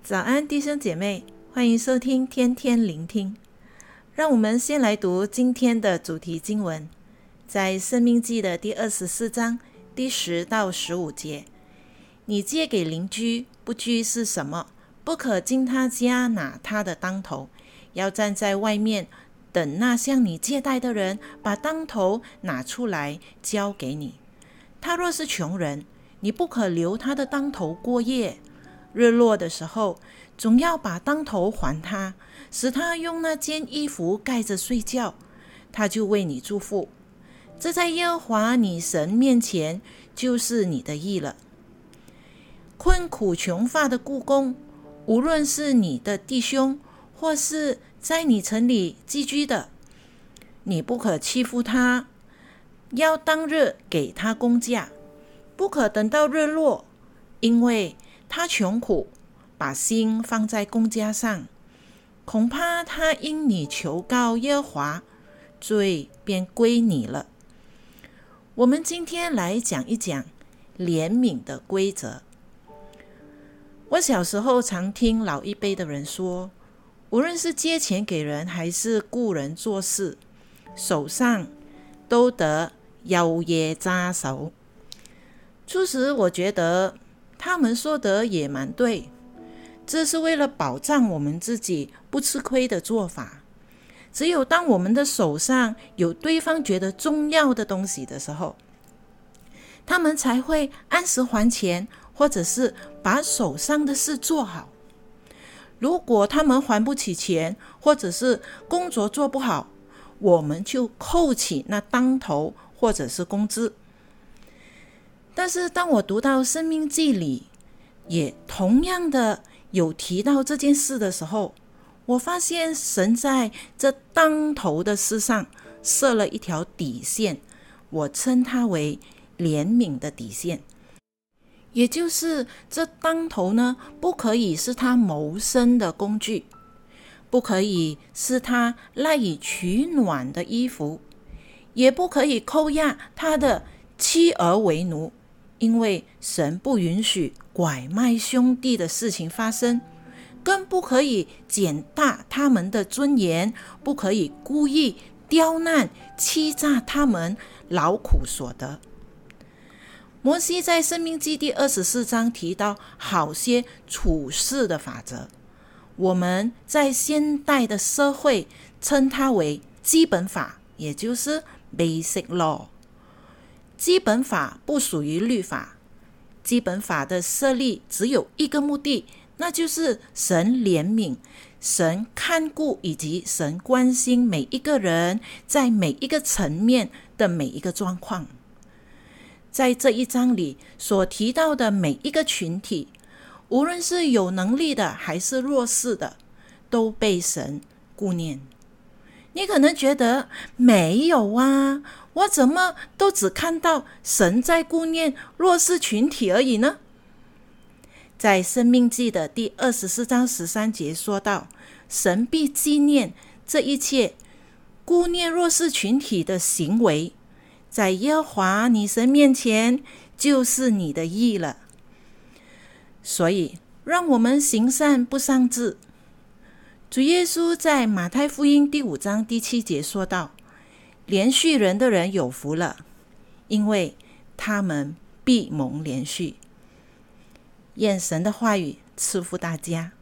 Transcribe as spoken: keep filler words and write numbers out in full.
早安，弟兄姐妹，欢迎收听天天聆听。让我们先来读今天的主题经文，在申命记的第二十四章第十到十五节。你借给邻居，不拘是什么，不可进他家拿他的当头，要站在外面，等那向你借贷的人把当头拿出来交给你。他若是穷人，你不可留他的当头过夜，日落的时候总要把当头还他，使他用那件衣服盖着睡觉，他就为你祝福。这在耶和华你神面前就是你的义了。困苦穷乏的雇工，无论是你的弟兄，或是在你城里寄居的，你不可欺负他，要当日给他工价，不可等到日落，因为他穷苦，把心放在工价上，恐怕他因你求告耶和华，罪便归你了。我们今天来讲一讲怜悯的规则。我小时候常听老一辈的人说，无论是借钱给人还是雇人做事，手上都得有嘢揸手。初时我觉得他们说的也蛮对，这是为了保障我们自己不吃亏的做法。只有当我们的手上有对方觉得重要的东西的时候，他们才会按时还钱，或者是把手上的事做好。如果他们还不起钱，或者是工作做不好，我们就扣起那当头或者是工资。但是当我读到申命记里也同样的有提到这件事的时候，我发现神在这当头的事上设了一条底线，我称它为怜悯的底线。也就是这当头呢，不可以是他谋生的工具，不可以是他赖以取暖的衣服，也不可以扣押他的妻儿为奴，因为神不允许拐卖兄弟的事情发生，更不可以减大他们的尊严，不可以故意刁难欺诈他们劳苦所得。摩西在申命记第二十四章提到好些处事的法则，我们在现代的社会称它为基本法，也就是 basic law。 基本法不属于律法，基本法的设立只有一个目的，那就是神怜悯，神看顾，以及神关心每一个人在每一个层面的每一个状况。在这一章里所提到的每一个群体，无论是有能力的还是弱势的，都被神顾念。你可能觉得没有啊，我怎么都只看到神在顾念弱势群体而已呢？在申命记的第二十四章十三节说到，神必纪念这一切顾念弱势群体的行为，在耶和华你神面前就是你的义了。所以让我们行善不丧志。主耶稣在马太福音第五章第七节说道，怜恤人的人有福了，因为他们必蒙怜恤。愿神的话语赐福大家。